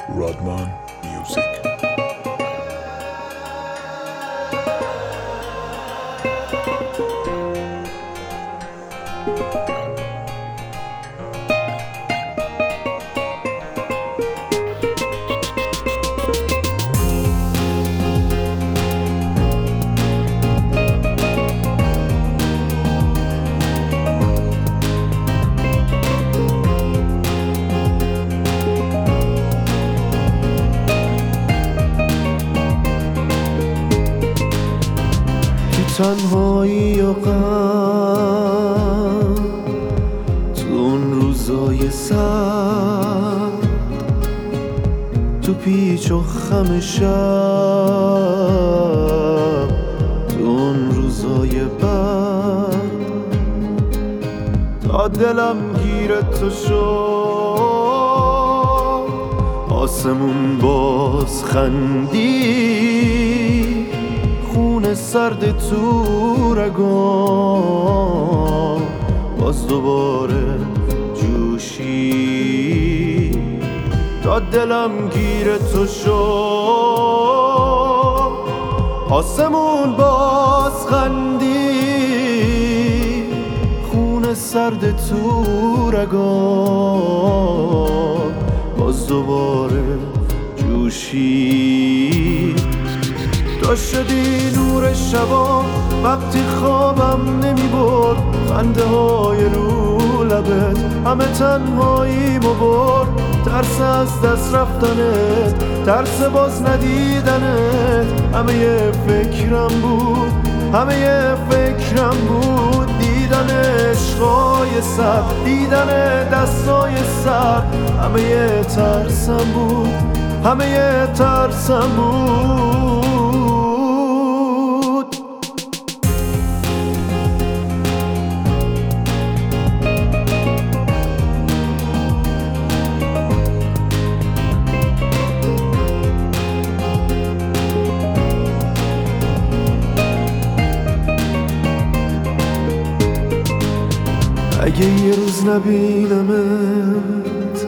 Rodman Music. تنهایی و غم تو اون روزای سرد، تو پیچ و خم شب، تو اون روزای بد، تا دلم گیر تو شد آسمون باز خندی، خون سرد تو رگام باز دوباره جوشی، تا دلم گیر تو شد آسمون باز خندی، خون سرد تو رگام باز دوباره جوشی. تو شدی نور شبا وقتی خوابم نمی برد، خنده های رو لبت همه تنهاییمو برد، ترس از دست رفتنت، ترس باز ندیدنت، همه یه فکرم بود، همه یه فکرم بود، دیدن عشقای سر، دیدن دستای سر، همه یه ترسم بود، همه یه ترسم بود. اگه یه روز نبینمت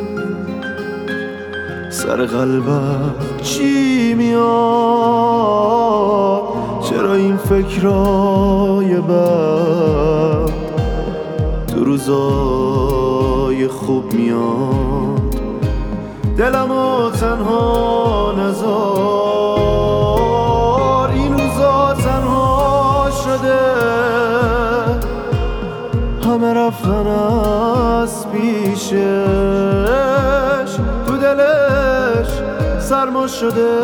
سر قلبم چی میاد؟ چرا این فکرای بد تو روزای خوب میاد؟ دلمو تنها نذار، این روزا تنها شده، همه رفتن از پیشش، تو دلش سرما شده،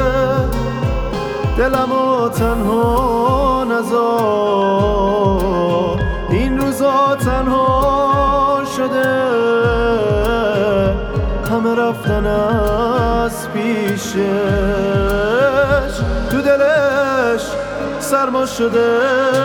دلمو تنها نذار، این روزا تنها شده، همه رفتن از پیشش، تو دلش سرما شده.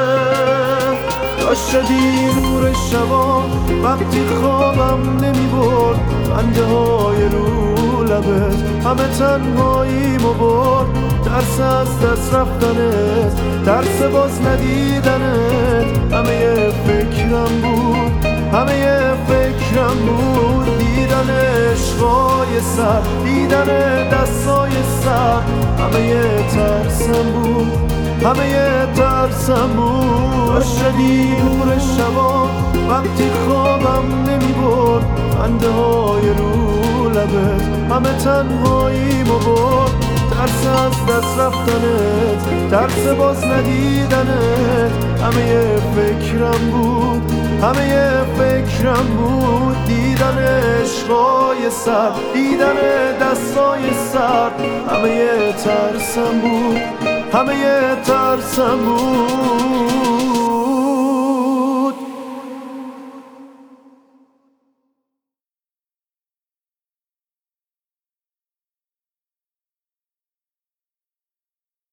تو شدی نور شبا وقتی خوابم نمی برد، خنده های رو لبت همه تنهاییمو برد، ترس از دست رفتنت، ترس باز ندیدنت، همه یه فکرم بود، همه یه فکرم بود، دیدن عشقای سر، دیدن دستای سر، همه یه ترسم بود، همه یه ترسم بود. تو شدی نور شبا وقتی خوابم نمی برد، خنده های رو لبت همه تنهاییمو برد، ترس از دست رفتنت، ترس باز ندیدنت، همه یه فکرم بود، همه یه فکرم بود، دیدن عشقای سر، دیدن دستای سر، همه یه ترسم بود، همه یه ترسم بود.